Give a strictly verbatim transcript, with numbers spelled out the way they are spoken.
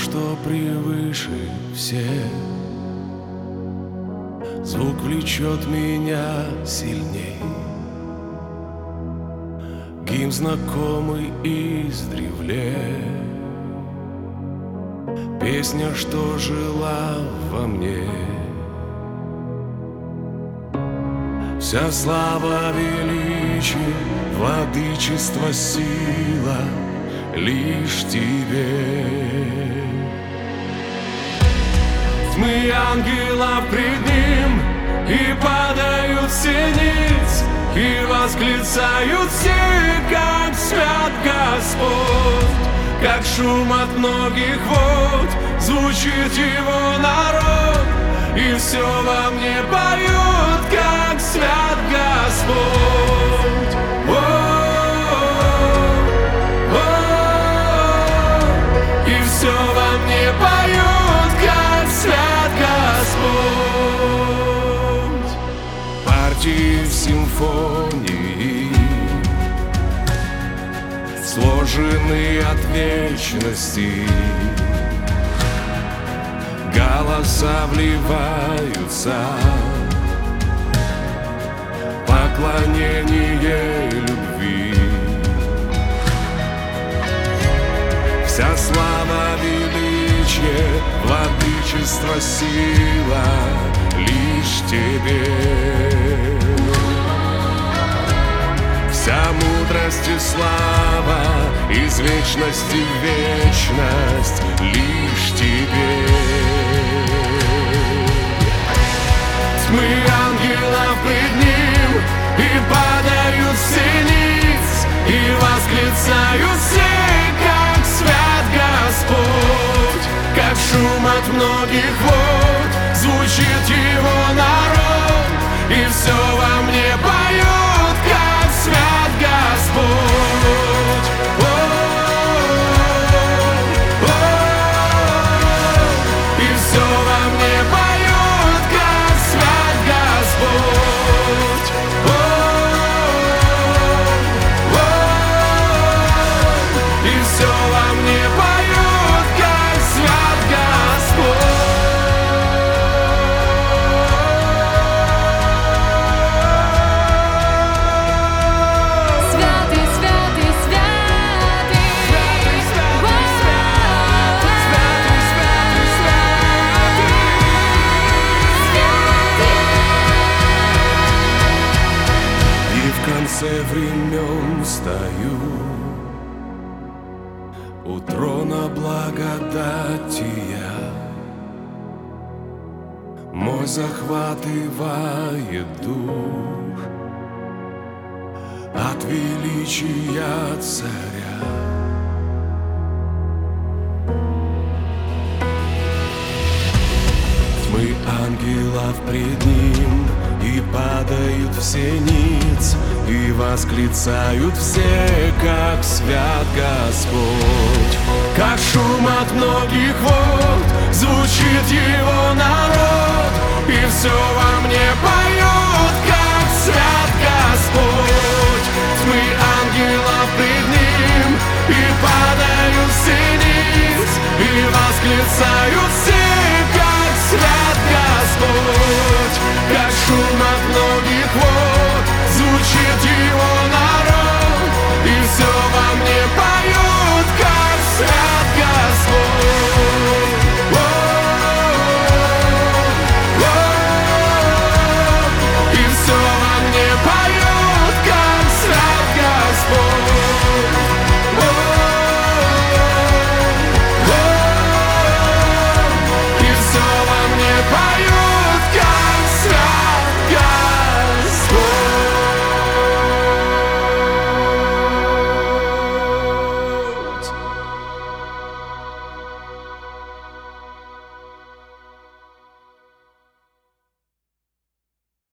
что превыше всех. Звук влечет меня сильней, гимн знакомый издревле, песня, что жила во мне. Вся слава, величие, владычество, сила лишь тебе. Тьмы ангелов пред ним и падают все ниц, и восклицают все, как свят Господь. Как шум от многих вод звучит его народ, и все во мне поет, как свят Господь. О-о-о, о-о-о, и все во мне поет, как свят Господь. Партии в симфонии сложены от вечности, голоса вливаются, поклонение любви. Вся слава, величие, владычество, сила лишь тебе. Вся мудрость и слава из вечности в вечность лишь тебе. Тьмы ангелов пред ним и падают все ниц, и восклицают все, как свят Господь. Как шум от многих вод звучит его народ, и все во мне поет, как свят Господь. О-о-о, и все во мне поет, как свят Господь. О-о-о, и все во мне поет, как свят Господь. В конце времен стою у трона благодатия. Мой захватывает дух от величия царя. Тьмы ангелов пред ним и падают все ниц, и восклицают все, как свят Господь. Как шум от многих вод звучит его народ, и все во мне поет, как свят Господь. Тьмы ангелов пред ним и падают все ниц, и восклицают все, как свят Господь. Как шум от многих вод звучит его